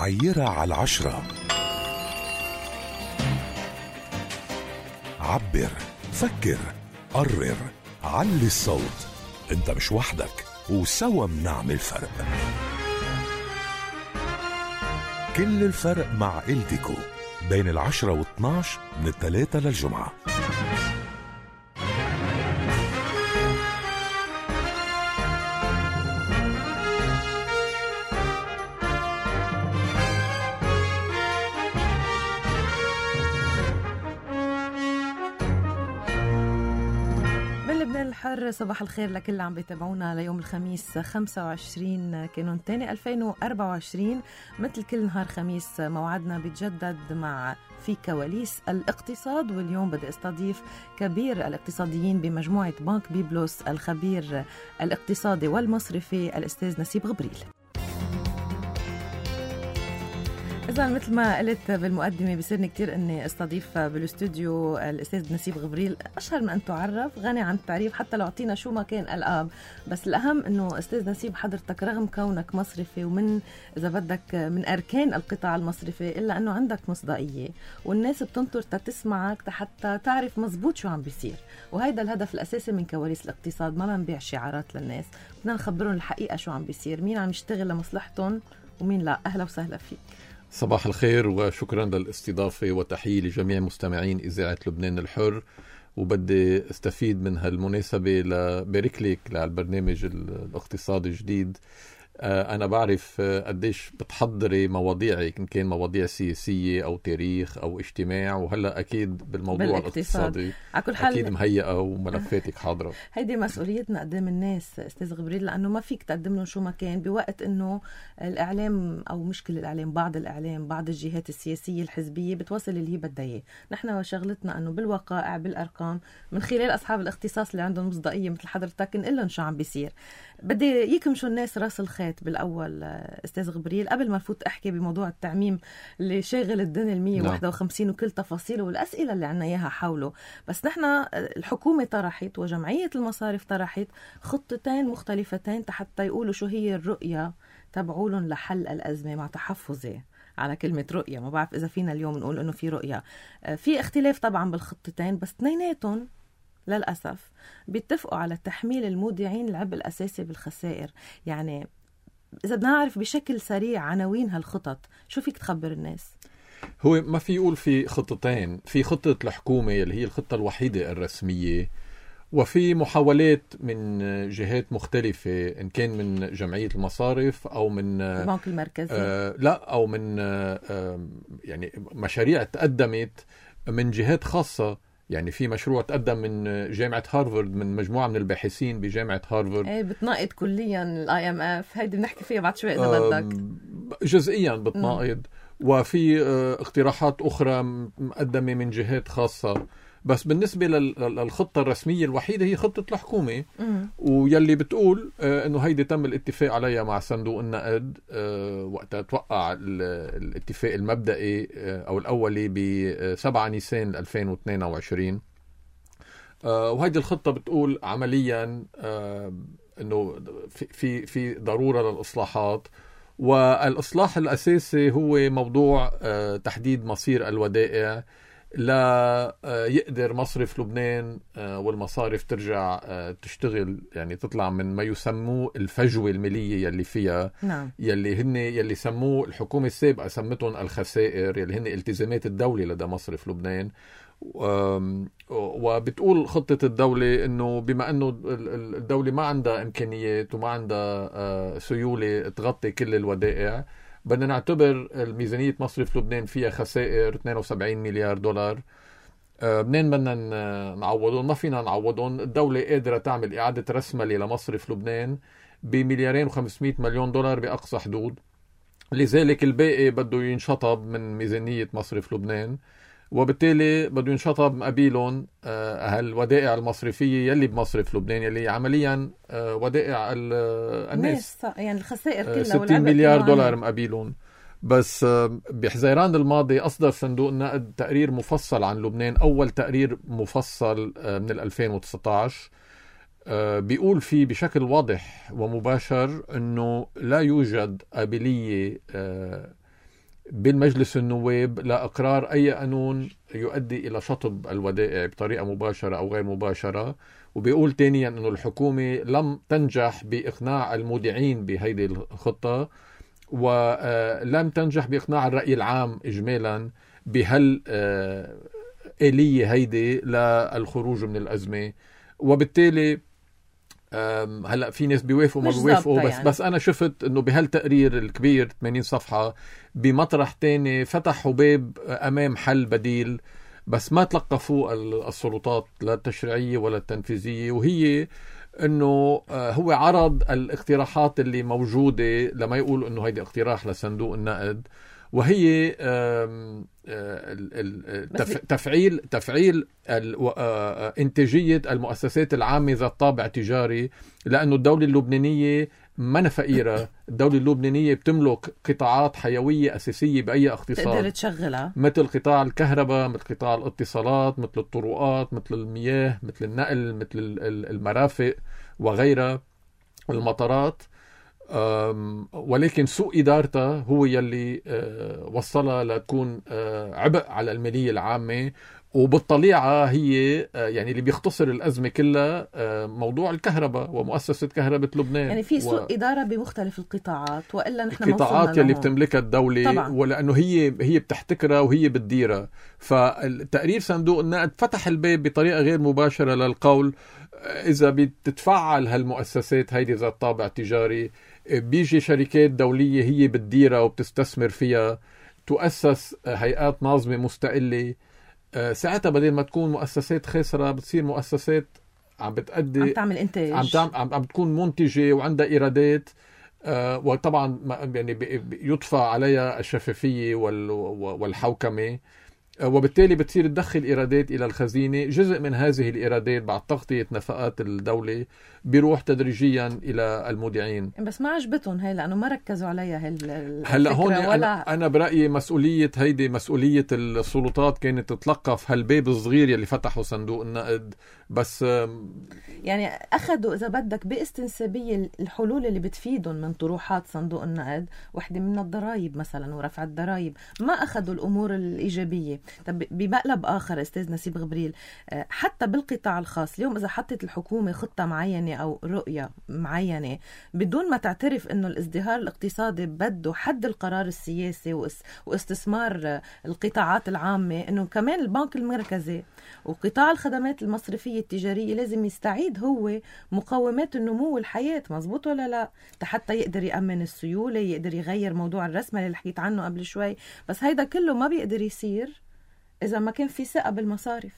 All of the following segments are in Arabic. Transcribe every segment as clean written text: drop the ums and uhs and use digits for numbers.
عيرة على 10. عبر، فكر، قرر، علي الصوت. انت مش وحدك، وسوا منعمل فرق. كل الفرق مع إلتيكو بين 10 و12 من الثلاثة للجمعة. الحر، صباح الخير لكل اللي عم بيتابعونا ليوم الخميس 25 كانون تاني 2024. مثل كل نهار خميس موعدنا بيتجدد مع في كواليس الاقتصاد، واليوم بدي استضيف كبير الاقتصاديين بمجموعة بنك بيبلوس الخبير الاقتصادي والمصرفي الأستاذ نسيب غبريل. إذا مثل ما قلت بالمقدمة بيصيرني كتير أني استضيف بالاستوديو الأستاذ نسيب غبريل، أشهر من أن تعرف، غني عن التعريف حتى لو أعطينا شو ما كان الألقاب. بس الأهم أنه أستاذ نسيب حضرتك رغم كونك مصرفي ومن إذا بدك من أركان القطاع المصرفي، إلا أنه عندك مصداقية والناس بتنطر تسمعك حتى تعرف مزبوط شو عم بيصير. وهيدا الهدف الأساسي من كواليس الاقتصاد، ما بنبيع شعارات للناس، بدنا نخبرهم الحقيقة شو عم بيصير، مين عم يشتغل لمصلحتهم ومين لا. أهلا وسهلا فيك. صباح الخير وشكرا للاستضافة وتحية لجميع مستمعين إذاعة لبنان الحر. وبدي استفيد من هالمناسبة لبارك لك للبرنامج الاقتصادي الجديد. أنا بعرف قديش بتحضري مواضيعك، إن كان مواضيع سياسية أو تاريخ أو اجتماع، وهلأ أكيد بالموضوع الاقتصادي أكيد مهيئة وملفاتك حاضرة. هيدي مسؤوليتنا قدام الناس أستاذ غبريل، لأنه ما فيك تقدم لهم شو ما كان بوقت أنه الإعلام أو مشكلة الإعلام، بعض الجهات السياسية الحزبية بتوصل اللي هي بدها إياه. نحن شغلتنا أنه بالوقائع بالأرقام من خلال أصحاب الاختصاص اللي عندهم مصداقية مثل حضرتك نقول لهم شو عم بيصير. بدي يكمشوا الناس راس الخيط بالأول أستاذ غبريل قبل ما نفوت أحكي بموضوع التعميم اللي شاغل الدنيا 151 وكل تفاصيله والأسئلة اللي عنا إياها حوله. بس نحن الحكومة طرحت وجمعية المصارف طرحت خطتين مختلفتين حتى يقولوا شو هي الرؤية تبعولن لحل الأزمة، مع تحفظي على كلمة رؤية. ما بعرف إذا فينا اليوم نقول إنه في رؤية. في اختلاف طبعا بالخطتين، بس اثنيناتهم للأسف بيتفقوا على تحميل المودعين العبء الأساسي بالخسائر. يعني إذا بدنا نعرف بشكل سريع عناوين هالخطط، شو فيك تخبر الناس؟ هو ما في يقول في خطتين، في خطة الحكومة اللي هي الخطة الوحيدة الرسمية، وفي محاولات من جهات مختلفة، إن كان من جمعية المصارف أو من البنك المركزي أو من يعني مشاريع تقدمت من جهات خاصة. يعني في مشروع تقدم من جامعة هارفارد، من مجموعة من الباحثين بجامعة هارفارد. ايه بتناقض كليا الIMF، هيدي بنحكي فيها بعد شوي إذا بدك. جزئيا بتناقض. وفي اقتراحات أخرى مقدمة من جهات خاصة. بس بالنسبة للخطة الرسمية الوحيدة هي خطة الحكومة، ويلي بتقول انه هيدي تم الاتفاق عليها مع صندوق النقد وقتها توقع الاتفاق المبدئي او الاولي ب7 نيسان 2022. وهيدي الخطة بتقول عمليا انه في ضرورة للإصلاحات، والإصلاح الأساسي هو موضوع تحديد مصير الودائع، لا يقدر مصرف لبنان والمصارف ترجع تشتغل، يعني تطلع من ما يسموه الفجوة المالية يلي فيها. نعم. يلي سموه الحكومة السابقة سمتهم الخسائر، يلي هن التزامات الدولة لدى مصرف لبنان. وبتقول خطة الدولة انه بما انه الدولة ما عندها امكانيات وما عندها سيولة تغطي كل الودائع، بدنا نعتبر الميزانية مصرف لبنان فيها خسائر 72 مليار دولار. منين بدنا نعوضون؟ ما فينا نعوضون. الدولة قادرة تعمل إعادة رسملة لمصرف لبنان ب2.5 مليار دولار بأقصى حدود، لذلك الباقي بده ينشطب من ميزانية مصرف لبنان، وبالتالي بده ينشطب مقابلهم هالودائع المصرفية يلي بمصرف لبنان، يلي عمليا ودائع الناس، يعني الخسائر كلها 60 مليار دولار مقابلهم. بس بحزيران الماضي أصدر صندوق النقد تقرير مفصل عن لبنان، أول تقرير مفصل من 2019، بيقول فيه بشكل واضح ومباشر أنه لا يوجد قابلية بالمجلس النواب لإقرار أي قانون يؤدي إلى شطب الودائع بطريقة مباشرة أو غير مباشرة. وبيقول تانيا أنه الحكومة لم تنجح بإقناع المودعين بهيدي الخطة، ولم تنجح بإقناع الرأي العام إجمالا بهالآلية هيدي للخروج من الأزمة. وبالتالي هلا في ناس بيوافقوا ما بيوافقوا، بس انا شفت انه بهالتقرير الكبير 80 صفحه بمطرح تاني فتحوا باب امام حل بديل، بس ما تلقفوا السلطات لا التشريعيه ولا التنفيذيه، وهي انه هو عرض الاقتراحات اللي موجوده لما يقول انه هيدي اقتراح لصندوق النقد، وهي تفعيل إنتاجية المؤسسات العامة ذات طابع تجاري، لأنه الدولة اللبنانية ما فقيرة. الدولة اللبنانية بتملك قطاعات حيوية أساسية بأي اقتصاد تقدر تشغلها، مثل قطاع الكهرباء، مثل قطاع الاتصالات، مثل الطرقات، مثل المياه، مثل النقل، مثل المرافق وغيرها، المطارات. ولكن سوء إدارتها هو يلي وصلها لتكون عبء على المالية العامة. وبالطليعة هي يعني اللي بيختصر الأزمة كلها موضوع الكهرباء ومؤسسة كهرباء لبنان. يعني في سوء إدارة بمختلف القطاعات، وإلا نحن القطاعات يلي بتملكها الدولة طبعا. ولأنه هي بتحتكرها وهي بتديرها. فالتقرير صندوق النقد فتح الباب بطريقة غير مباشرة للقول إذا بتتفعل هالمؤسسات هيدي ذات طابع تجاري، بيجي شركات دولية هي بتديرها وبتستثمر فيها، تؤسس هيئات ناظمة مستقلة. ساعتها بدل ما تكون مؤسسات خاسرة بتصير مؤسسات عم بتأدي، عم تعمل إنتاج، عم تكون منتجة وعندها إيرادات. وطبعا يعني يدفع عليها الشفافية والحوكمة، وبالتالي بتصير تدخل إيرادات إلى الخزينة. جزء من هذه الإيرادات بعد تغطية نفقات الدولة بيروح تدريجيا إلى المودعين. بس ما عجبتهم هاي لأنه ما ركزوا عليها هلا هون أنا برأيي مسؤولية السلطات كانت تتلقف هالباب الصغير يلي فتحوا صندوق النقد. بس يعني أخذوا إذا بدك باستنسابية الحلول اللي بتفيدهم من طروحات صندوق النقد، واحدة من الضرائب مثلا ورفع الضرائب، ما أخذوا الأمور الإيجابية. طب بمقلب آخر أستاذ نسيب غبريل، حتى بالقطاع الخاص اليوم إذا حطت الحكومة خطة معينة أو رؤية معينة بدون ما تعترف إنه الازدهار الاقتصادي بده حد القرار السياسي واستثمار القطاعات العامة، إنه كمان البنك المركزي وقطاع الخدمات المصرفية التجارية لازم يستعيد هو مقومات النمو والحياة. مزبوط ولا لا؟ حتى يقدر يأمن السيولة، يقدر يغير موضوع الرسمة اللي حكيت عنه قبل شوي. بس هيدا كله ما بيقدر يصير إذا ما كان في ثقة بالمصارف.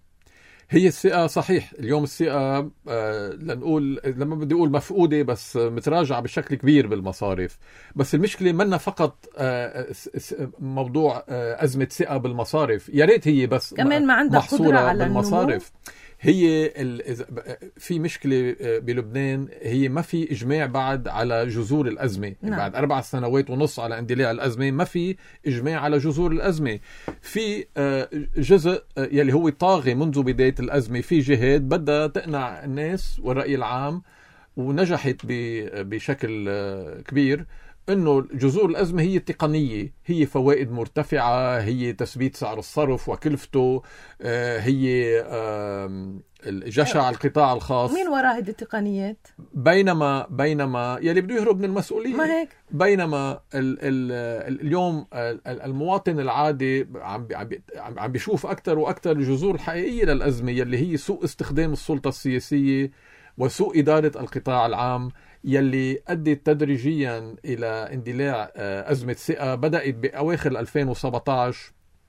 هي الثقة صحيح اليوم الثقة لنقول لما بدي أقول مفقودة، بس متراجعة بشكل كبير بالمصارف. بس المشكلة منا فقط موضوع أزمة ثقة بالمصارف، يا ريت هي بس كمان ما عندها قدرة على بالمصارف. هي في مشكلة بلبنان، هي ما في إجماع بعد على جذور الأزمة. نعم. بعد 4 سنوات ونص على اندلاع الأزمة ما في إجماع على جذور الأزمة. في جزء يلي هو طاغي منذ بداية الأزمة، في جهات بدها تقنع الناس والرأي العام، ونجحت بشكل كبير انه جذور الازمه هي التقنيه، هي فوائد مرتفعه، هي تثبيت سعر الصرف وكلفته، هي جشع القطاع الخاص. مين وراء هذه التقنيات؟ بينما يلي بده يهرب من المسؤوليه. ما هيك؟ بينما اليوم المواطن العادي عم بيشوف اكثر واكثر الجذور الحقيقيه للازمه، يلي هي سوء استخدام السلطه السياسيه وسوء اداره القطاع العام، يلي أدت تدريجيا إلى اندلاع أزمة ثقة بدأت بأواخر 2017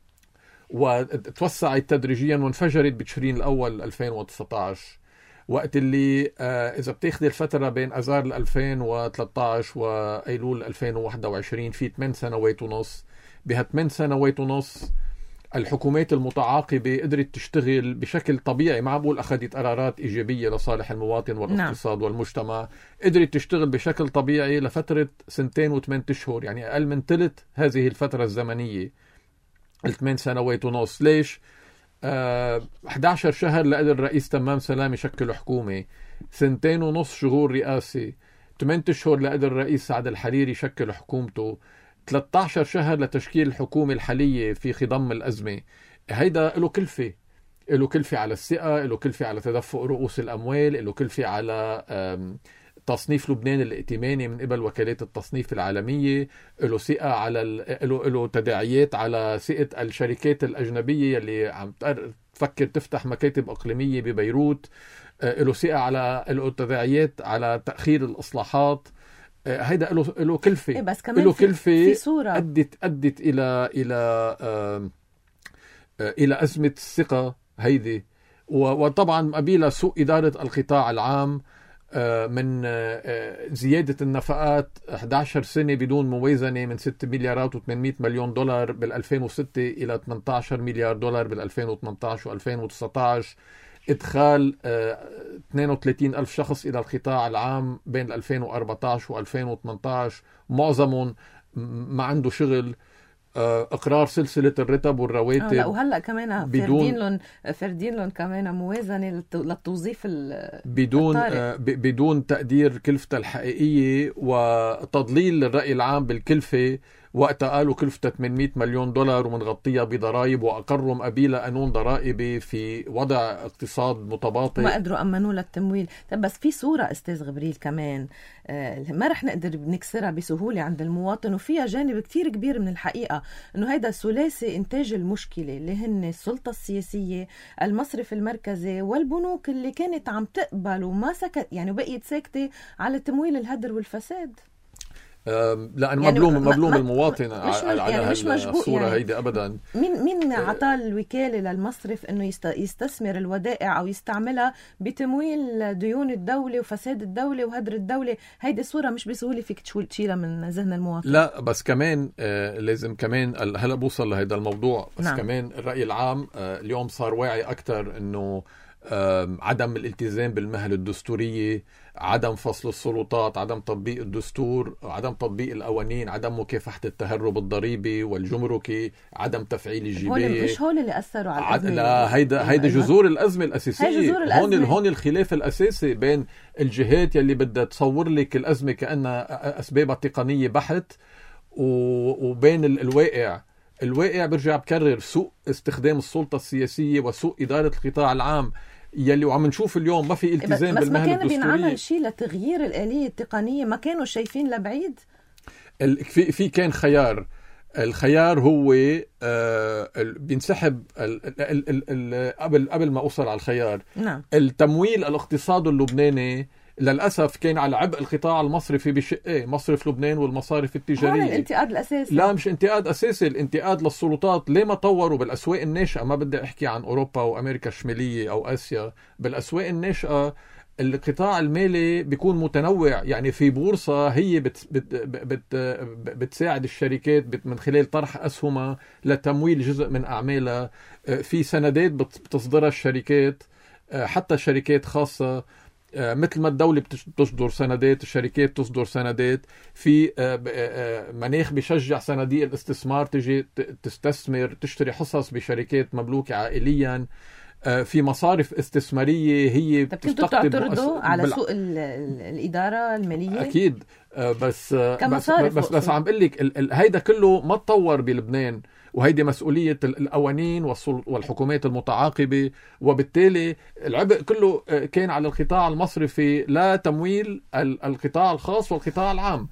وتوسعت تدريجيا وانفجرت بتشرين الأول 2019، وقت اللي إذا بتاخد الفترة بين أذار 2013 وأيلول 2021 في 8 سنوات ونص. بها8 سنوات ونص الحكومات المتعاقبة قدرت تشتغل بشكل طبيعي، ما بقول أخذت قرارات إيجابية لصالح المواطن والاقتصاد والمجتمع، قدرت تشتغل بشكل طبيعي لفترة 2 و8 أشهر، يعني أقل من ثلث هذه الفترة الزمنية 8 سنوات ونص. ليش؟ 11 شهر لقدر الرئيس تمام سلام يشكل حكومة، 2.5 شهور رئاسي، 8 أشهر لقدر الرئيس سعد الحريري يشكل حكومته، 13 شهر لتشكيل الحكومة الحالية في خضم الأزمة. هيدا له كلفة، له كلفة على الثقة، له كلفة على تدفق رؤوس الأموال، له كلفة على تصنيف لبنان الائتماني من قبل وكالات التصنيف العالمية، له ثقة على له تداعيات على ثقة الشركات الأجنبية اللي عم تفكر تفتح مكاتب إقليمية ببيروت، له ثقة على له تداعيات على تأخير الإصلاحات. هيدا له كلفة، بس كمان له كلفة في صورة أدت إلى أزمة الثقة هيدي. وطبعا قبيلة سوء إدارة القطاع العام، من زيادة النفقات 11 سنة بدون موازنة من 6 مليارات و800 مليون دولار بال2006 إلى 18 مليار دولار بال2018 و2019، إدخال 32 ألف شخص إلى القطاع العام بين 2014 و2018، معظمهم ما عنده شغل، اقرار سلسله الرتب والرواتب. لا وهلا كمان فردين لهم كمان موازنه للتوظيف بدون تقدير كلفتها الحقيقيه وتضليل الراي العام بالكلفه، وقتها قالوا كلفتها 800 مليون دولار ومنغطيها بضرائب، واقروا قبيله قانون ضرائبي في وضع اقتصاد متباطئ ما قدروا امنوا للتمويل. طب بس في صوره استاذ غبريل كمان ما رح نقدر نكسرها بسهوله عند المواطن، وفيها جانب كتير كبير من الحقيقه انه هيدا ثلاثي انتاج المشكله اللي هن السلطه السياسيه، المصرف المركزي، والبنوك اللي كانت عم تقبل وما سكت، يعني بقيت ساكته على تمويل الهدر والفساد. لأن يعني مبلوم المواطن على يعني مش الصورة يعني هيدي أبدا. مين عطى الوكالة للمصرف أنه يستثمر الودائع أو يستعملها بتمويل ديون الدولة وفساد الدولة وهدر الدولة؟ هيدي صورة مش بسهولة فيك تشيلها من ذهن المواطن. لا بس كمان لازم كمان هلا بوصل لهذا الموضوع، بس نعم. كمان الرأي العام اليوم صار واعي أكتر أنه عدم الالتزام بالمهل الدستورية، عدم فصل السلطات، عدم تطبيق الدستور، عدم تطبيق القوانين، عدم مكافحة التهرب الضريبي والجمركي، عدم تفعيل الجباية. مش هول اللي أثروا على الأزمة. لا هيدا جذور الأزمة الأساسية. هون الخلاف الأساسي بين الجهات يلي بدها تصور لك الأزمة كأنها أسبابها تقنية بحت، وبين الواقع برجع بكرر سوء استخدام السلطة السياسية وسوء إدارة القطاع العام يلي وعم نشوف اليوم. ما في التزام بالمهن الدستورية. بس ما كان بينعمل شيء لتغيير الآلية التقنية؟ ما كانوا شايفين لبعيد؟ في كان خيار. الخيار هو بينسحب قبل ما أوصل على الخيار. نعم. التمويل الاقتصاد اللبناني للأسف كان على عبء القطاع المصرفي بشقين، مصرف لبنان والمصارف التجارية. هون الانتقاد الأساسي. لا مش انتقاد أساسي، الانتقاد للسلطات. ليه ما طوروا بالأسواق الناشئة؟ ما بدي أحكي عن أوروبا وأمريكا الشمالية أو آسيا. بالأسواق الناشئة القطاع المالي بيكون متنوع، يعني في بورصة هي بتساعد الشركات من خلال طرح أسهمها لتمويل جزء من أعمالها. في سندات بتصدرها الشركات، حتى شركات خاصة، مثل ما الدولة بتصدر سندات الشركات تصدر سندات. في مناخ بيشجع صناديق الاستثمار تجي تستثمر تشتري حصص بشركات مملوكة عائليا. في مصارف استثمارية هي بتعترضوا على سوء الإدارة المالية. أكيد، بس عم بقول لك هيدا كله ما تطور بلبنان، وهيدي مسؤولية القوانين والحكومات المتعاقبة، وبالتالي العبء كله كان على القطاع المصرفي لا تمويل القطاع الخاص والقطاع العام.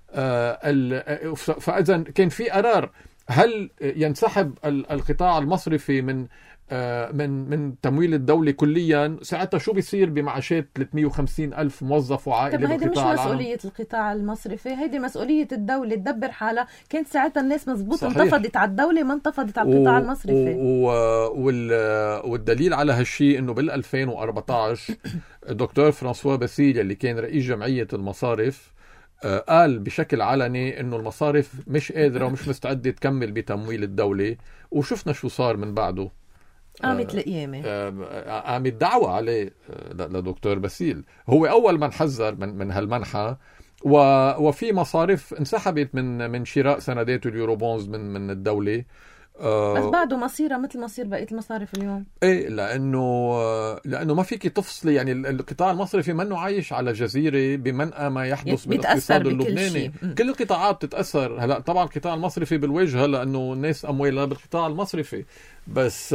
فإذا كان في قرار هل ينسحب القطاع المصرفي من تمويل الدولة كليا، ساعتها شو بيصير بمعاشات 350 ألف موظف وعائلة بالقطاع العام؟ هيدي مش مسؤولية القطاع المصرفي، هيدي مسؤولية الدولة تدبر حالها. كانت ساعتها الناس مزبوط انتفضت على الدولة، ما انتفضت على القطاع المصرفي. والدليل على هالشيء انه بال2014 دكتور فرانسوا باسيل اللي كان رئيس جمعية المصارف قال بشكل علني انه المصارف مش قادرة ومش مستعدة تكمل بتمويل الدولة، وشفنا شو صار من بعده. قامت القيامة، قامت دعوة عليه لدكتور باسيل. هو أول من حذر من هالمنحة، وفي مصارف انسحبت من شراء سندات اليوروبونز من الدولة. بس بعده مصيرها مثل مصير بقية المصارف اليوم. ايه، لانه ما فيك تفصلي، يعني القطاع المصرفي منه عايش على جزيره بمنأى ما يحدث بالاقتصاد اللبناني. كل القطاعات تتاثر. هلا طبعا القطاع المصرفي بالوجه، لانه الناس اموالها بالقطاع المصرفي، بس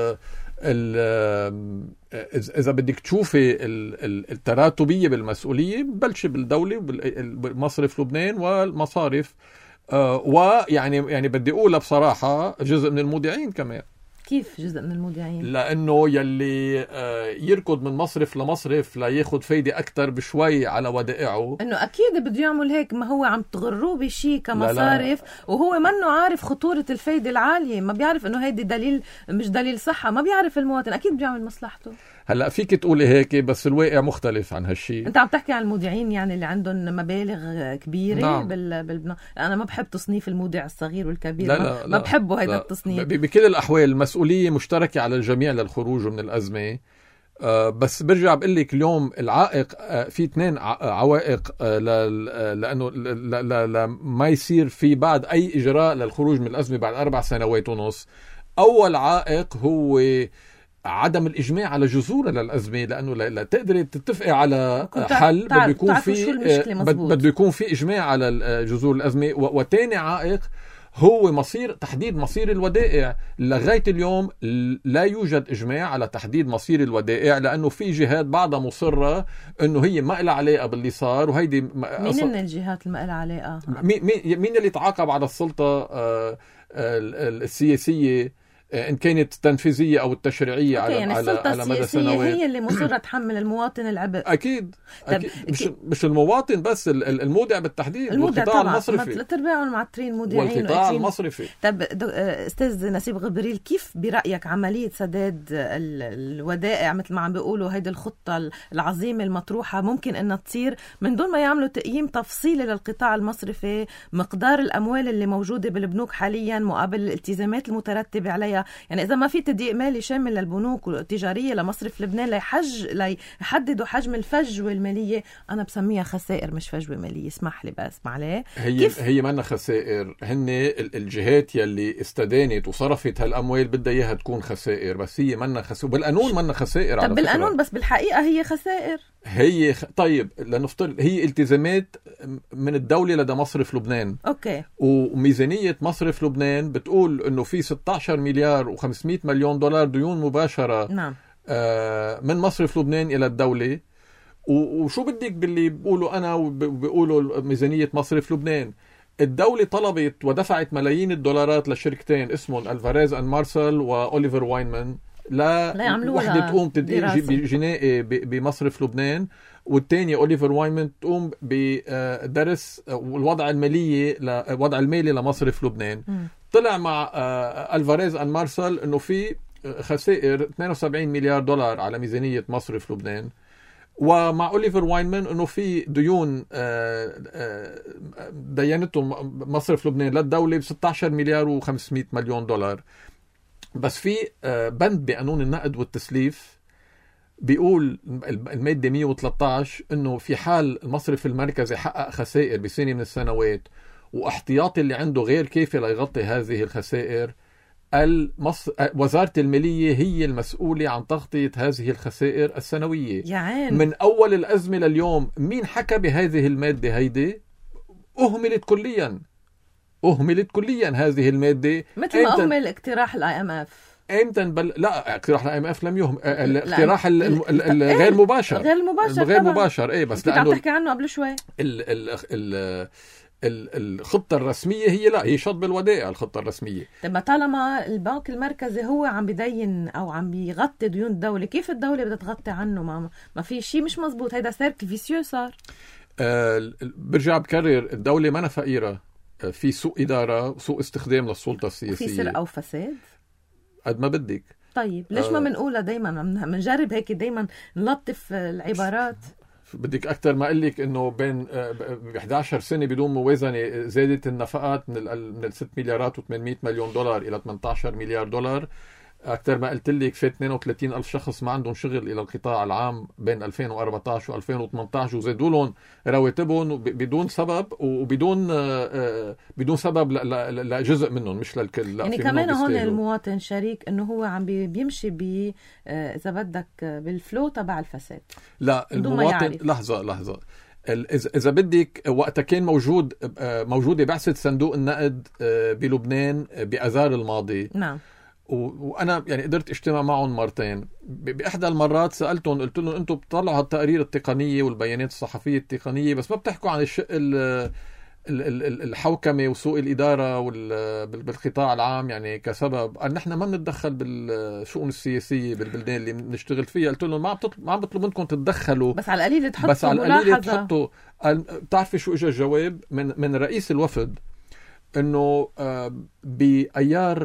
اذا بدك تشوفي التراتبيه بالمسؤوليه ببلش بالدوله وبالمصرف لبنان والمصارف، ويعني بدي اقولها بصراحه جزء من المودعين كمان. كيف جزء من المودعين؟ لانه يلي يركض من مصرف لمصرف لياخد فايده اكثر بشوي على ودائعه، انه اكيد بده يعمل هيك. ما هو عم تغروه بشيء كمصارف، لا. وهو منه عارف خطوره الفايده العاليه، ما بيعرف انه هيدي دليل مش دليل صحه، ما بيعرف المواطن اكيد بيعمل مصلحته. هلا فيك تقولي هيك، بس الواقع مختلف عن هالشيء. انت عم تحكي عن المودعين يعني اللي عندهم مبالغ كبيره. نعم. انا ما بحب تصنيف المودع الصغير والكبير. لا ما بحبه هيدا التصنيف. بكل الاحوال المسؤوليه مشتركه على الجميع للخروج من الازمه. بس برجع بقول لك اليوم العائق، في 2 عوائق لانه ما يصير في بعد اي اجراء للخروج من الازمه بعد 4 سنوات ونص. اول عائق هو عدم الإجماع على جذور للأزمة، لأنه لا تقدري تتفقي على حل بده يكون في إجماع على جذور الأزمة. وتاني عائق هو تحديد مصير الودائع. لغاية اليوم لا يوجد إجماع على تحديد مصير الودائع، لأنه في جهات بعضها مصرة أنه هي ما لها علاقة باللي صار. وهيدي مين من الجهات اللي ما لها علاقة؟ مين اللي تعاقب على السلطة السياسية، إن كانت التنفيذية أو التشريعية يعني على مدى سنوات؟ هي اللي مصرة تحمل المواطن العبء. أكيد مش المواطن بس، المودع بالتحديد، والقطاع المصرفي. الأرباع معترين مودعين والقطاع المصرفي. طب أستاذ نسيب غبريل، كيف برأيك عملية سداد الودائع مثل ما عم بيقولوا هيدي الخطة العظيمة المطروحة ممكن أنها تصير من دون ما يعملوا تقييم تفصيلي للقطاع المصرفي، مقدار الأموال اللي موجودة بالبنوك حاليا مقابل الالتزامات المترتبة عليها؟ يعني إذا ما في تضييق مالي شامل للبنوك التجارية لمصرف لبنان ليحددوا حجم الفجوة المالية، أنا بسميها خسائر مش فجوة مالية، اسمح لي بس معليه. هي منا خسائر. هن الجهات يلي استدانت وصرفت هالأموال بدها إياها تكون خسائر، بس هي منا خسائر. بالقانون منا خسائر. طب بالقانون، بس بالحقيقة هي خسائر. طيب لنفترض هي التزامات من الدولة لدى مصرف لبنان. أوكي. وميزانية مصرف لبنان بتقول إنه في 16 مليار و500 مليون دولار ديون مباشرة. نعم. من مصرف لبنان إلى الدولة. وشو بدك باللي بقولوا أنا وبقولوا ميزانية مصرف لبنان؟ الدولة طلبت ودفعت ملايين الدولارات لشركتين اسمهم ألفاريز أند مارسل وأوليفر واينمان لا وحدة تقوم تدقيق جنائي بمصرف لبنان، والتانية أوليفر واينمان تقوم بدرس الوضع المالي لمصرف لبنان. طلع مع ألفاريز أند مارسل إنه في خسائر 72 مليار دولار على ميزانية مصرف لبنان، ومع أوليفر واينمان إنه في ديون دينته مصرف لبنان للدولة ب 16 مليار و500 مليون دولار. بس في بند بقانون النقد والتسليف بيقول المادة 113 إنه في حال المصرف المركزي حقق خسائر بسنة من السنوات واحتياطي اللي عنده غير كافي ليغطي هذه الخسائر، وزارة المالية هي المسؤولة عن تغطية هذه الخسائر السنوية. يعني من أول الأزمة لليوم مين حكى بهذه المادة؟ هيدي أهملت كليا هذه المادة، مثل ما أهمل اقتراح الIMF. لا، اقتراح الIMF لم يهم. الاقتراح الغير مباشر. غير مباشر. ايه، بس لأنه عم تحكي عنه قبل شوي. الخطة الرسمية هي شطب الودائع. الخطة الرسمية. طب طالما البنك المركزي هو عم بيدين أو عم بيغطي ديون الدولة، كيف الدولة بدها تغطي عنه؟ ما في شيء مش مزبوط. هيدا سيركل فيسيو صار. برجع بكرر، الدولة ما فقيرة، في سوء إدارة، سوء استخدام للسلطة السياسية، في سرقة أو فساد قد ما بدك. طيب ليش ما منقولها دايما؟ منجرب هيك دايما نلطف العبارات. بدك أكتر ما أقلك إنه بين 11 سنة بدون موازنة زادت النفقات من 6 مليارات و800 مليون دولار إلى 18 مليار دولار. أكثر ما قلت لك في 32 ألف شخص ما عندهم شغل إلى القطاع العام بين 2014 و2018 وزادوا لهم رواتبهم بدون سبب وبدون بدون سبب لجزء منهم مش للكل. يعني كمان هون المواطن شريك انه هو عم بيمشي ب اذا بدك بالفلو تبع الفساد. لا المواطن لحظة إذا بدك وقتها كان موجودة بعثة صندوق النقد بلبنان بأذار الماضي. نعم. وأنا يعني قدرت اجتمع معهم مرتين. بإحدى المرات سألتهم قلت لهم أنتم بتطلعوا هالتقارير التقنية والبيانات الصحفية التقنية بس ما بتحكوا عن الشق الحوكمة وسوء الإدارة بالقطاع العام يعني كسبب أن نحن ما بنتدخل بالشؤون السياسية بالبلدان اللي بنشتغل فيها. قلت لهم ما عم بطلب منكم تتدخلوا بس على القليل تحطوا بتعرفي شو إجا الجواب من رئيس الوفد انه بأيار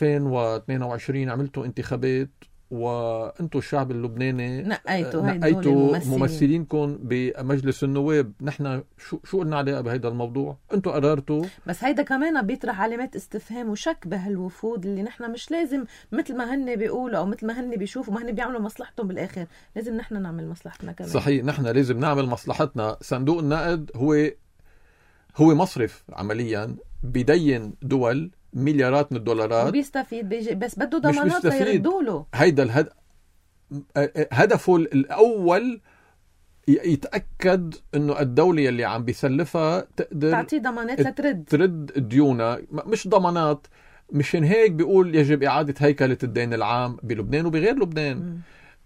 2022 عملتوا انتخابات وانتم الشعب اللبناني نقيتوا ممثلينكم بمجلس النواب. نحن شو قلنا عليها بهذا الموضوع؟ انتم قررتوا. بس هيدا كمان بيطرح علامات استفهام وشك بهالوفود اللي نحن مش لازم مثل ما هن بيقولوا او مثل ما هن بيشوفوا ما هن بيعملوا مصلحتهم بالاخر، لازم نحن نعمل مصلحتنا كمان. صحيح، نحن لازم نعمل مصلحتنا. صندوق النقد هو مصرف عمليا بدين دول مليارات من الدولارات وبيستفيد بس بده ضمانات ليردوا له. هيدا هدفه الأول يتأكد إنه الدولة اللي عم بيسلفها تقدر تعطي ضمانات ترد ديونها، مش ضمانات. مشان هيك بيقول يجب إعادة هيكلة الدين العام بلبنان وبغير لبنان.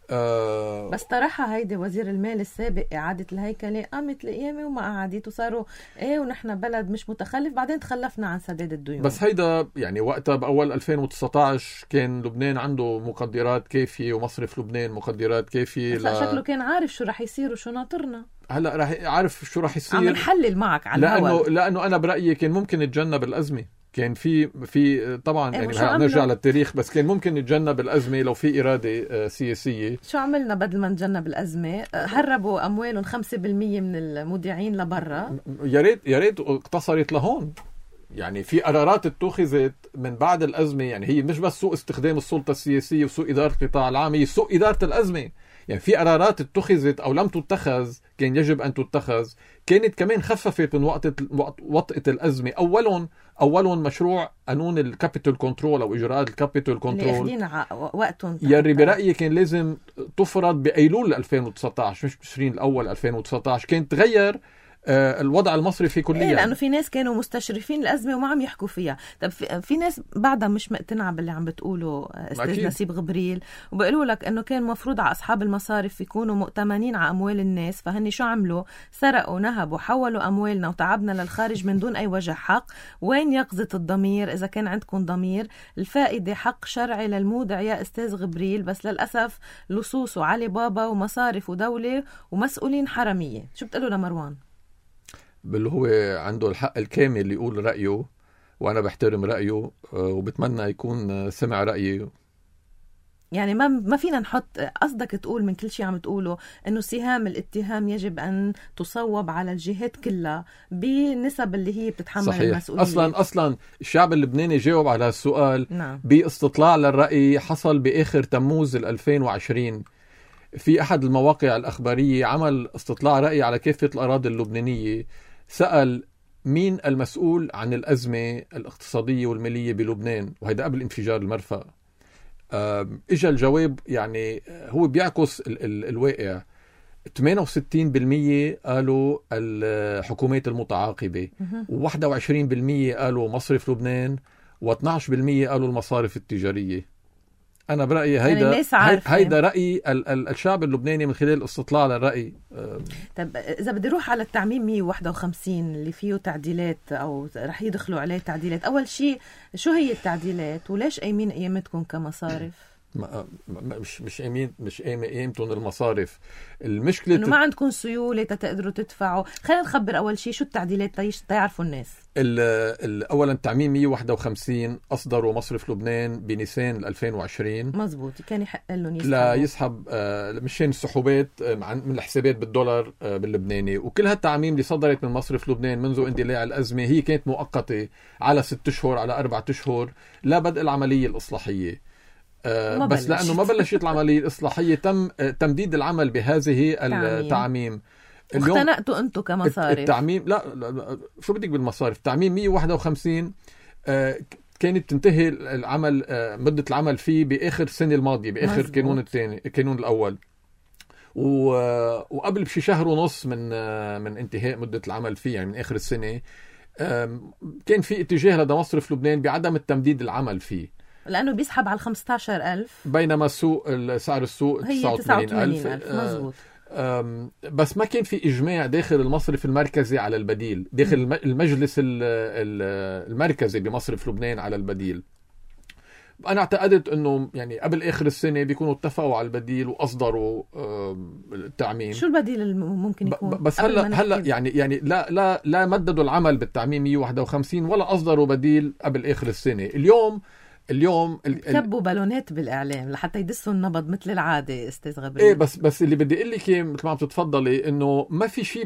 بس طرحها هيدي وزير المال السابق إعادة الهيكلة، قامت القيامة وما قعدت وصاروا ونحن بلد مش متخلف، بعدين تخلفنا عن سداد الديون. بس هيدا يعني وقتها بأول 2019 كان لبنان عنده مقدرات كافية ومصرف لبنان مقدرات كافية. شكله كان عارف شو رح يصير وشو ناطرنا. هلا رح عارف شو رح يصير. عم نحلل معك على الهواء لأنه أنا برأيي كان ممكن يتجنب الأزمة. كان في طبعا يعني نرجع للتاريخ بس كان ممكن نتجنب الأزمة لو في إرادة سياسية. شو عملنا بدل ما نتجنب الأزمة؟ هربوا أموالهم 5% من المودعين لبرا. يا ريت اقتصرت لهون. يعني في قرارات اتخذت من بعد الأزمة، يعني هي مش بس سوء استخدام السلطة السياسية وسوء إدارة القطاع العام، هي سوء إدارة الأزمة. يعني في قرارات اتخذت أو لم تتخذ كان يجب أن تتخذ، كانت كمان خففت من وطأة الأزمة. أولهم مشروع قانون الكابيتال كنترول أو إجراءات الكابيتال كنترول اللي وقتهم يلي برأيي كان لازم تفرض بأيلول 2019 مش بتشرين الأول 2019. كان تغير الوضع المصرفي كليا. لأنه في ناس كانوا مستشرفين الأزمة وما عم يحكوا فيها. طب في ناس بعدها مش مقتنعة باللي عم بتقوله أستاذ نسيب غبريل، وبيقولوا لك أنه كان مفروض على أصحاب المصارف يكونوا مؤتمنين على أموال الناس، فهني شو عملوا؟ سرقوا نهبوا حولوا أموالنا وتعبنا للخارج من دون أي وجه حق. وين يقظة الضمير؟ إذا كان عندكم ضمير، الفائدة حق شرعي للمودع يا أستاذ غبريل، بس للأسف لصوص وعلي بابا ومصارف ودولة ومسؤولين حرامية. شو بتقولوا لمروان؟ اللي هو عنده الحق الكامل اللي يقول رأيه، وأنا بحترم رأيه وبتمنى يكون سمع رأيي. يعني ما فينا نحط قصدك تقول من كل شيء عم تقوله إنه سهام الاتهام يجب أن تصوب على الجهات كلها بالنسب اللي هي بتتحمل صحيح. المسؤولية. أصلا الشعب اللبناني جاوب على السؤال. نعم. باستطلاع للرأي حصل بآخر تموز 2020 في أحد المواقع الأخبارية، عمل استطلاع رأي على كافة الأراضي اللبنانية، سأل مين المسؤول عن الأزمة الاقتصادية والمالية بلبنان، وهذا قبل انفجار المرفأ. إجا الجواب يعني هو بيعكس الواقع. 68% قالوا الحكومات المتعاقبة، و21% قالوا مصرف لبنان، و12% قالوا المصارف التجارية. أنا برأيي هيدا رأي الشعب اللبناني من خلال الاستطلاع للرأي. طب إذا بدي روح على التعميم 151 اللي فيه تعديلات أو رح يدخلوا عليه تعديلات، أول شيء شو هي التعديلات وليش قايمين قيمتكم كمصارف؟ مش قيمتهم المصارف. المشكلة إنه ما عندكم سيولة تقدروا تدفعوا. خلينا نخبر أول شيء شو التعديلات تيعرفوا الناس. أولا تعميم 151 أصدروا مصرف لبنان بنيسان 2020. مزبوط، كان يحق لهم لا يسحب مشان السحوبات من الحسابات بالدولار باللبناني. وكل هالتعميم اللي صدرت من مصرف لبنان منذ اندلاع الأزمة هي كانت مؤقتة على 6 أشهر على 4 أشهر لا بدء العملية الإصلاحية. بس لأنه ما بلشت العملية الإصلاحية تم تمديد العمل بهذه التعميم. اختنقتوا أنتوا كمصارف التعميم لا شو بدك بالمصارف. التعميم 151 كانت تنتهي العمل مدة العمل فيه بآخر السنة الماضية بآخر كانون الثاني كانون الأول، وقبل بشي شهر ونص من انتهاء مدة العمل فيه يعني من آخر السنة كان في اتجاه لدى مصرف لبنان بعدم التمديد العمل فيه لأنه بيسحب على 15,000 بينما سعر السوق 89,000 مزبوط. بس ما كان في إجماع داخل المصرف المركزي على البديل، داخل المجلس المركزي بمصرف لبنان على البديل. أنا اعتقدت أنه يعني قبل آخر السنة بيكونوا اتفقوا على البديل وأصدروا التعميم. شو البديل الممكن يكون؟ بس هلا يعني لا مددوا العمل بالتعميم 151 ولا أصدروا بديل قبل آخر السنة. اليوم كبوا بالونات بالإعلام لحتى يدسوا النبض مثل العادة استاذ غبريل. ايه بس اللي بدي اقول لك مثل ما عم تتفضلي انه ما في شيء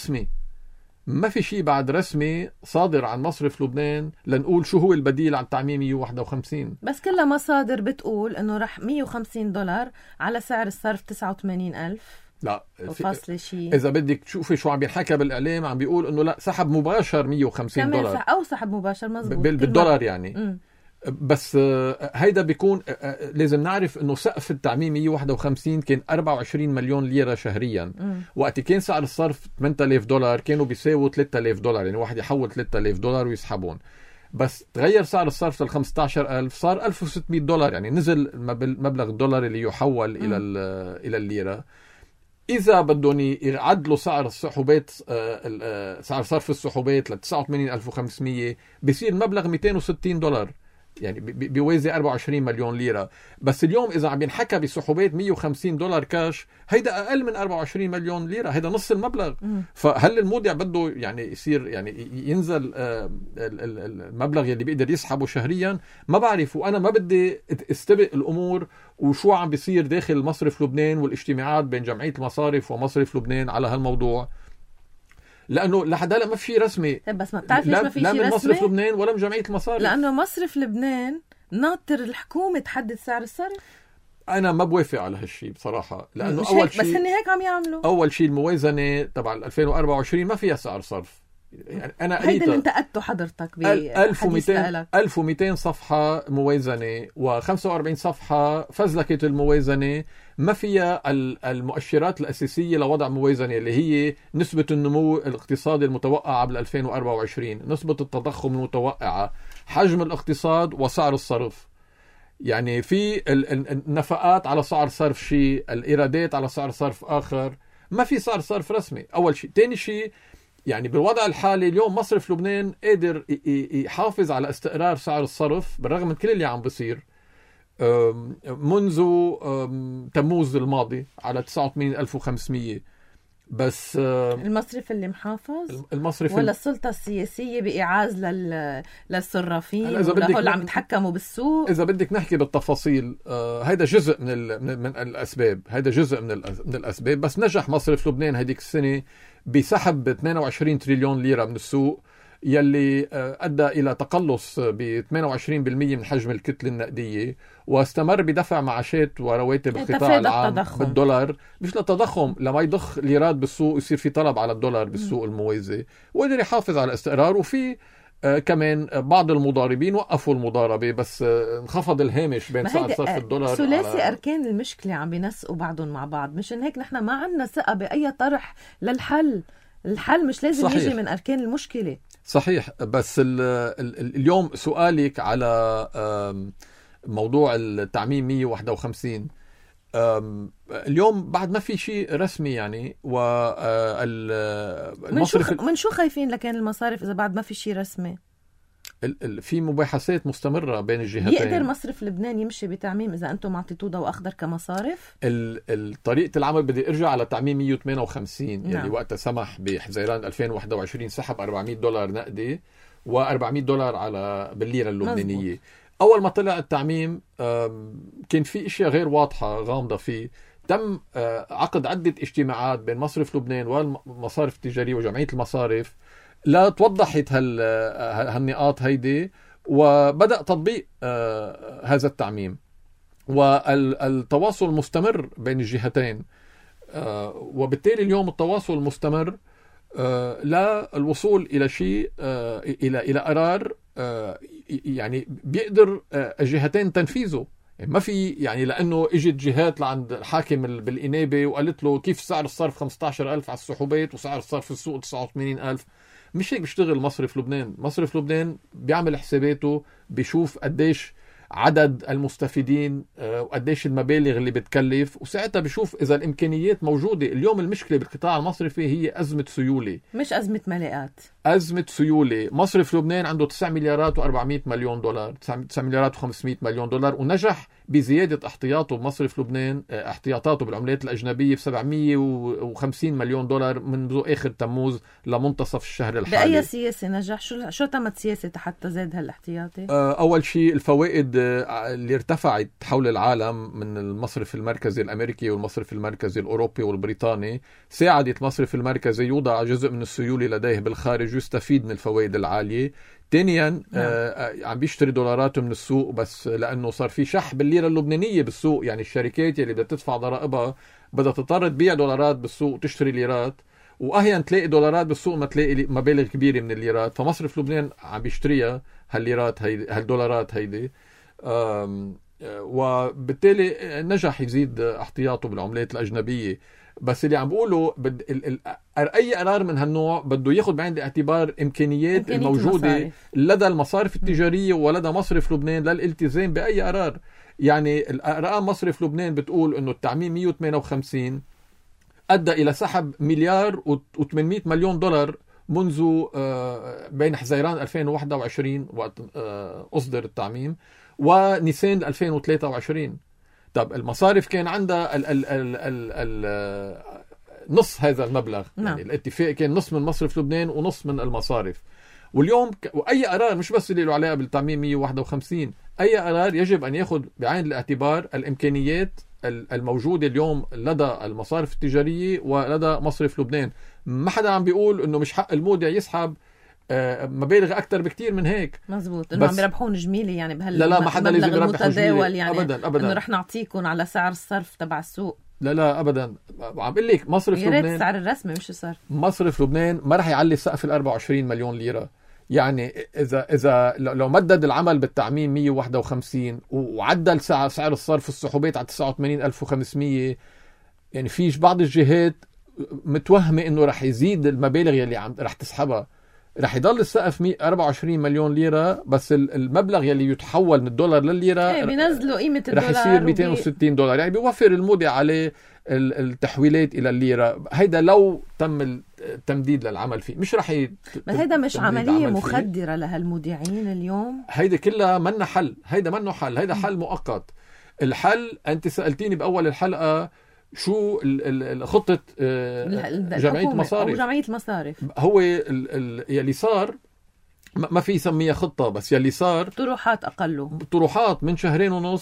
بعد رسمي صادر عن مصرف لبنان لنقول شو هو البديل عن تعميم 151. بس كلها مصادر بتقول انه رح $150 على سعر الصرف 89,000. لا فاصلة شيء. اذا بدك تشوفي شو عم بينحكى بالاعلام عم بيقول انه لا سحب مباشر $150 او سحب مباشر مزبوط بالدولار يعني. بس هيدا بيكون لازم نعرف انه سقف التعميم 151 كان 24 مليون ليرة شهريا. وقت كان سعر الصرف $8,000 كانوا بيساووا $3,000 يعني واحد يحول $3,000 ويسحبون. بس تغير سعر الصرف ل15,000 صار $1,600 يعني نزل مبلغ الدولار اللي يحول الى الليرة. إذا بدهم يعدلوا سعر السحوبات سعر صرف السحوبات ل 89,500 بيصير مبلغ $260 يعني بيوازي 24 مليون ليرة. بس اليوم إذا عم ينحكى بسحوبات $150 كاش هيدا أقل من 24 مليون ليرة، هيدا نص المبلغ. فهل المودع بده يعني يصير يعني ينزل المبلغ اللي بيقدر يسحبه شهريا؟ ما بعرف. وأنا ما بدي استبق الأمور وشو عم بيصير داخل مصرف لبنان والاجتماعات بين جمعية المصارف ومصرف لبنان على هالموضوع، لأنه لحد هلا ما في شيء رسمي. بس ما بتعرف ليش ما في شيء رسمي؟ لا من مصرف لبنان ولا من جمعية المصارف. لأنه مصرف لبنان ناطر الحكومة تحدد سعر الصرف. أنا ما بوافق على هالشيء بصراحة، لأنه أول شيء بس هن هيك عم يعملوا. أول شيء الموازنة تبع 2024 ما فيها سعر صرف. يعني أنا هيدا اللي انتقدته حضرتك ب 1200 صفحة موازنة و45 صفحة فزلكة الموازنة ما فيها المؤشرات الأساسية لوضع موازنة اللي هي نسبة النمو الاقتصادي المتوقعة قبل 2024، نسبة التضخم المتوقعة، حجم الاقتصاد وسعر الصرف. يعني في النفقات على سعر صرف شيء، الإيرادات على سعر صرف آخر، ما في سعر صرف رسمي. أول شيء. تاني شيء يعني بالوضع الحالي اليوم مصرف لبنان قادر يحافظ على استقرار سعر الصرف بالرغم من كل اللي عم بصير منذ تموز الماضي على 89,500. بس المصرف اللي محافظ ولا السلطة السياسية بإعاز للصرافين اللي عم يتحكموا بالسوق؟ إذا بدك نحكي بالتفاصيل هيدا جزء من الأسباب، هيدا جزء من الأسباب. بس نجح مصرف لبنان هيديك السنة بسحب 28 تريليون ليرة من السوق يلي أدى إلى تقلص ب 28% من حجم الكتلة النقدية، واستمر بدفع معاشات ورواتب القطاع العام بالدولار، مش للتضخم، لما يضخ ليرات بالسوق يصير في طلب على الدولار بالسوق الموازي، وقدر يحافظ على استقرار. وفي كمان بعض المضاربين وقفوا المضاربة بس انخفض الهامش بين سعر صرف الدولار. ثلاثي أركان المشكلة عم بينسقوا بعضهم مع بعض، مشان هيك نحن ما عندنا ثقة بأي طرح للحل. الحل مش لازم صحيح. يجي من أركان المشكلة. صحيح. بس اليوم سؤالك على موضوع التعميم 151 اليوم بعد ما في شيء رسمي يعني. من شو خايفين لكان المصارف إذا بعد ما في شيء رسمي؟ في مباحثات مستمرة بين الجهتين. يقدر مصرف لبنان يمشي بتعميم إذا أنتم معطيتوه ضوء أخضر كمصارف؟ طريقة العمل بدي أرجع على تعميم 158 نعم. يعني وقتها سمح بحزيران 2021 سحب $400 نقدي و$400 على بالليرة اللبنانية. مزبوط. أول ما طلع التعميم كان في إشياء غير واضحة غامضة فيه. تم عقد عدة اجتماعات بين مصرف لبنان والمصارف التجارية وجمعية المصارف لا توضحت هالنقاط هيدي، وبدأ تطبيق هذا التعميم. والتواصل مستمر بين الجهتين. وبالتالي اليوم التواصل مستمر للوصول إلى شيء، إلى قرار يعني بيقدر الجهتين تنفيذه. يعني ما في يعني لأنه إجت جهات لعند الحاكم بالإنابة وقالت له كيف سعر الصرف 15,000 على السحوبات وسعر الصرف في السوق 89,000. مش هيك بيشتغل مصرف لبنان. مصرف لبنان بيعمل حساباته، بيشوف قديش عدد المستفيدين وقديش المبالغ اللي بتكلف، وساعتها بيشوف إذا الإمكانيات موجودة. اليوم المشكلة بالقطاع المصرفي هي أزمة سيولة، مش أزمة ملاءات، أزمة سيولة. مصرف لبنان عنده 9 مليارات و400 مليون دولار، 9 مليارات و500 مليون دولار، ونجح بزيادة احتياطه بمصرف لبنان، احتياطاته بالعملات الأجنبية ب 750 مليون دولار منذ آخر تموز لمنتصف الشهر الحالي. بأي سياسة نجح؟ شو تمت سياسة حتى زاد هالاحتياطي؟ أول شيء الفوائد اللي ارتفعت حول العالم من المصرف المركزي الأمريكي والمصرف المركزي الأوروبي والبريطاني ساعدت المصرف المركزي يوضع جزء من السيولة لديه بالخارج ويستفيد من الفوائد العالية. ثانيا عم بيشتري دولاراته من السوق، بس لأنه صار في شح بالليرة اللبنانية بالسوق. يعني الشركات اللي بدها تدفع ضرائبها بدها تضطر تبيع دولارات بالسوق وتشتري ليرات، وأحيانا تلاقي دولارات بالسوق ما تلاقي مبالغ كبيرة من الليرات، فمصرف لبنان عم بيشتريها هالليرات هيدي هالدولارات هيدي. وبالتالي نجح يزيد احتياطه بالعملات الأجنبية. بس اللي عم بقوله أي قرار من هالنوع بده ياخد بعين الاعتبار إمكانيات الموجودة المصارف. لدى المصارف التجارية ولدى مصرف لبنان للالتزام بأي قرار. يعني الأرقام مصرف لبنان بتقول إنه التعميم 158 أدى إلى سحب مليار و800 مليون دولار منذ بين حزيران 2021 وقت أصدر التعميم ونيسان 2023. طب المصارف كان عندها نص هذا المبلغ. يعني الاتفاق كان نص من مصرف لبنان ونص من المصارف. واليوم وأي قرار مش بس اللي له علاقة بالتعميم 151، أي قرار يجب أن يأخذ بعين الاعتبار الإمكانيات الموجودة اليوم لدى المصارف التجارية ولدى مصرف لبنان. ما حدا عم بيقول إنه مش حق المودع يسحب مبالغ أكتر بكتير من هيك. مظبوط، إنه عم بيربحون جميلة يعني لا ما حدا لازم يربح جميلة يعني أبدا إنه رح نعطيكم على سعر الصرف تبع السوق. لا أبدا. عم بقول لك مصرف لبنان السعر الرسمي مش الصرف. مصرف لبنان ما رح يعلي سقف 24 مليون ليرة. يعني إذا لو مدد العمل بالتعميم 151 وعدل سعر الصرف السحوبات على 89,500، يعني فيش بعض الجهات متوهمة إنه رح يزيد المبالغ يلي رح تسحبها. رح يضل السقف 24 مليون ليرة، بس المبلغ يلي يتحول من الدولار للليرة بينزلوا قيمة الدولار رح يصير 260 دولار. يعني بيوفر المودع عليه التحويلات إلى الليرة. هيدا لو تم التمديد للعمل فيه مش رح بس هيدا مش عملية مخدرة لهالمودعين اليوم. هيدا كلها منا حل. هيدا منه حل، هيدا حل مؤقت. الحل أنت سألتيني بأول الحلقة شو خطة جمعية المصارف. جمعية المصارف هو يلي صار ما في يسميها خطة، بس يلي صار طروحات أقله. طروحات من 2.5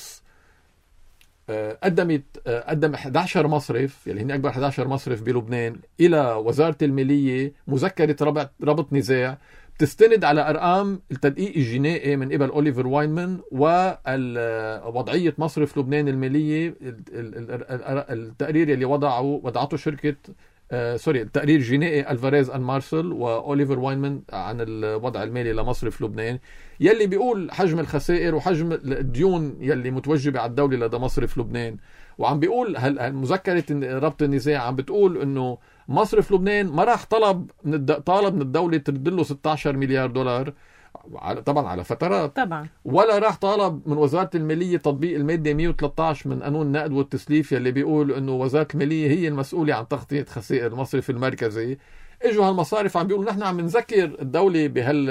شهر قدم 11 مصرف يلي هن أكبر 11 مصرف بلبنان إلى وزارة المالية مذكرة ربط نزاع تستند على أرقام التدقيق الجنائي من قبل أوليفر واينمان ووضعية مصرف لبنان المالية. التقرير اللي وضعته شركة التقرير الجنائي ألفاريز أن مارسل وأوليفر واينمان عن الوضع المالي لمصرف لبنان، يلي بيقول حجم الخسائر وحجم الديون يلي متوجبة على الدولة لدى مصرف لبنان. وعم بيقول مذكرة ربط النزاع عم بتقول إنه مصرف لبنان ما راح طالب من الدولة ترد له 16 مليار دولار طبعا على فترات طبعا، ولا راح طالب من وزارة المالية تطبيق المادة 113 من قانون النقد والتسليف يلي بيقول انه وزارة المالية هي المسؤولة عن تغطية خسائر المصرف المركزي. اجوا هالمصارف عم بيقولوا نحن عم نذكر الدولة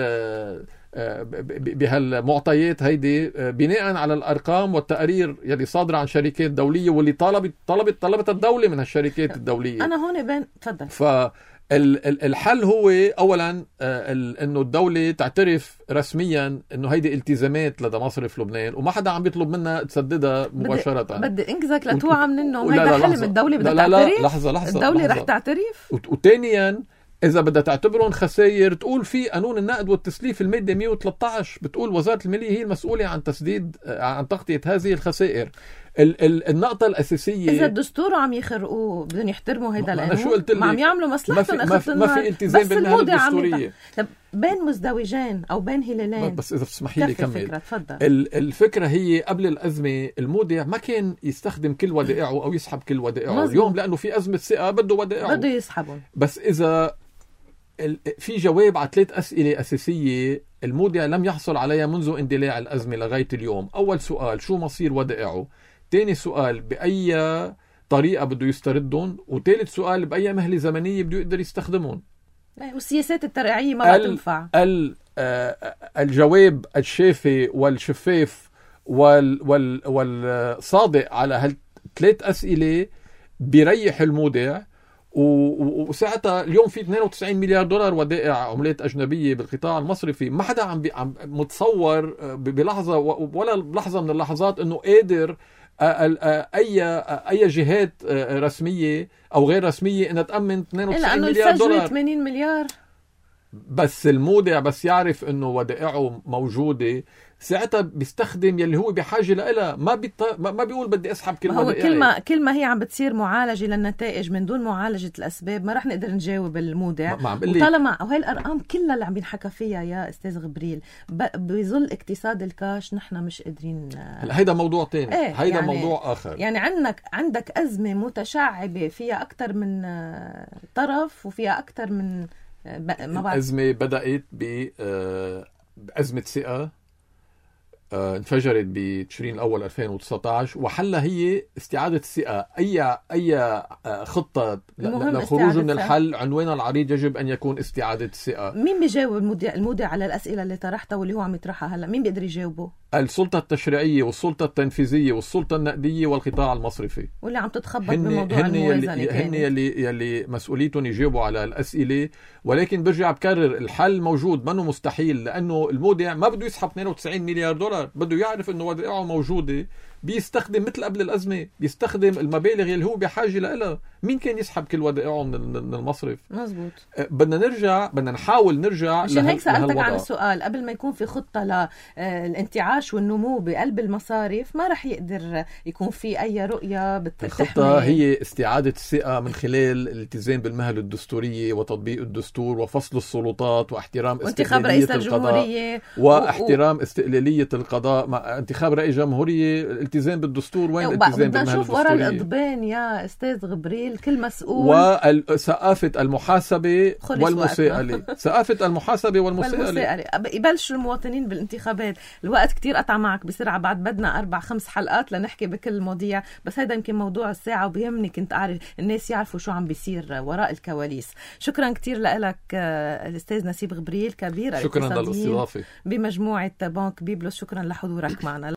بهالمعطيات هيدي بناء على الارقام والتقارير يلي صادرة عن شركات دولية واللي طلبت الدولة من هالشركات الدولية. انا هون تفضل. الحل هو اولا انه الدوله تعترف رسميا انه هيدي التزامات لدى مصرف لبنان وما حدا عم بيطلب منها تسددها مباشره. بدي انقذك لتوعى من النوم. هيدا حلم الدوله بدها تعترف. لحظه الدوله رح تعترف. وثانيا اذا بدها تعتبرهم خسائر تقول في قانون النقد والتسليف الماده 113 بتقول وزاره الماليه هي المسؤوله عن تسديد عن تغطيه هذه الخسائر. النقطة الأساسية إذا الدستور عم يخرقوه بدهم يحترموا هيدا أنا شو قلت القانون، لك؟ ما عم يعملوا مصلحتهم ما في التزام بالمهل الدستورية. طب بين مزدوجين أو بين هلالين، بس إذا بتسمحي لي كمل. الفكرة هي قبل الأزمة المودع ما كان يستخدم كل ودائعه أو يسحب كل ودائعه. مزبوط. اليوم لأنه في أزمة ثقة بده ودائعه، بده يسحبهم. بس إذا في جواب على 3 أسئلة أساسية المودع لم يحصل عليها منذ اندلاع الأزمة لغاية اليوم. أول سؤال شو مصير ودائعه، ثاني سؤال بأي طريقة بده يستردهم، وثالث سؤال بأي مهلة زمنية بده يقدر يستخدمهم. والسياسات الترعية ما بقى تنفع. الجواب الشافي والشفاف والصادق على هال3 أسئلة بيريح المودع. وساعتها اليوم في 92 مليار دولار ودائع عملات أجنبية بالقطاع المصرفي. ما حدا عم متصور بلحظة ولا لحظة من اللحظات أنه قادر أي جهات رسمية أو غير رسمية أنها تأمن 92 مليار دولار. 80 مليار. بس المودع بس يعرف أنه ودائعه موجودة ساعتها بيستخدم يلي هو بحاجة لها. ما بيقول بدي أسحب كل ودائعي. كل ما هي عم بتصير معالجة للنتائج من دون معالجة الأسباب ما رح نقدر نجاوب المودع. وطالما وهي الأرقام كلها اللي عم بينحكى فيها يا أستاذ غبريل بظل اقتصاد الكاش نحن مش قادرين. هيدا موضوع تاني. هيدا يعني موضوع آخر. يعني عندك أزمة متشعبة فيها أكتر من طرف وفيها أكتر من الأزمة بدأت بأزمة ثقة انفجرت بتشرين الأول 2019 وحلها هي استعادة الثقة. أي خطة للخروج من الحل عنوانها العريض يجب أن يكون استعادة الثقة. مين بيجاوب المودع على الأسئلة اللي طرحتها واللي هو عم يطرحها هلا؟ مين بيقدر يجاوبه؟ السلطة التشريعية والسلطة التنفيذية والسلطة النقدية والقطاع المصرفي واللي عم تتخبط بموضوع الموازنة. هن يلي مسؤوليتهم يجاوبوا على الأسئلة. ولكن برجع بكرر الحل موجود، منه مستحيل، لأنه المودع ما بده يسحب 92 مليار دولار، بده يعرف أنه ودائعه موجودة، بيستخدم مثل قبل الأزمة، بيستخدم المبالغ اللي هو بحاجة لها. مين كان يسحب كل ودائعه من المصرف؟ مزبوط. بدنا نحاول نرجع. عشان هيك سألتك عن السؤال، قبل ما يكون في خطة للانتعاش والنمو بقلب المصارف ما رح يقدر يكون في أي رؤية الخطة هي استعادة الثقة من خلال الالتزام بالمهل الدستورية وتطبيق الدستور وفصل السلطات واحترام استقلالية القضاء واحترام استقلالية القضاء مع انتخاب رئيس جمهورية. الالتزام بالدستور وين الالتزام بالمهل الدستورية؟ وراء الأضبان يا أستاذ غبريل كل مسؤول. وثقافة المحاسبة والمساءلة. ثقافة المحاسبة والمساءلة. يبلشوا المواطنين بالانتخابات. الوقت كتير قطع معك بسرعة، بعد بدنا 4-5 حلقات لنحكي بكل المواضيع، بس هيدا يمكن موضوع الساعة وبيهمني كنت أعرف الناس يعرفوا شو عم بيصير وراء الكواليس. شكرا كتير لك الأستاذ نسيب غبريل كبير شكرا للاستضافة بمجموعة بنك بيبلوس. شكرا لحضورك معنا.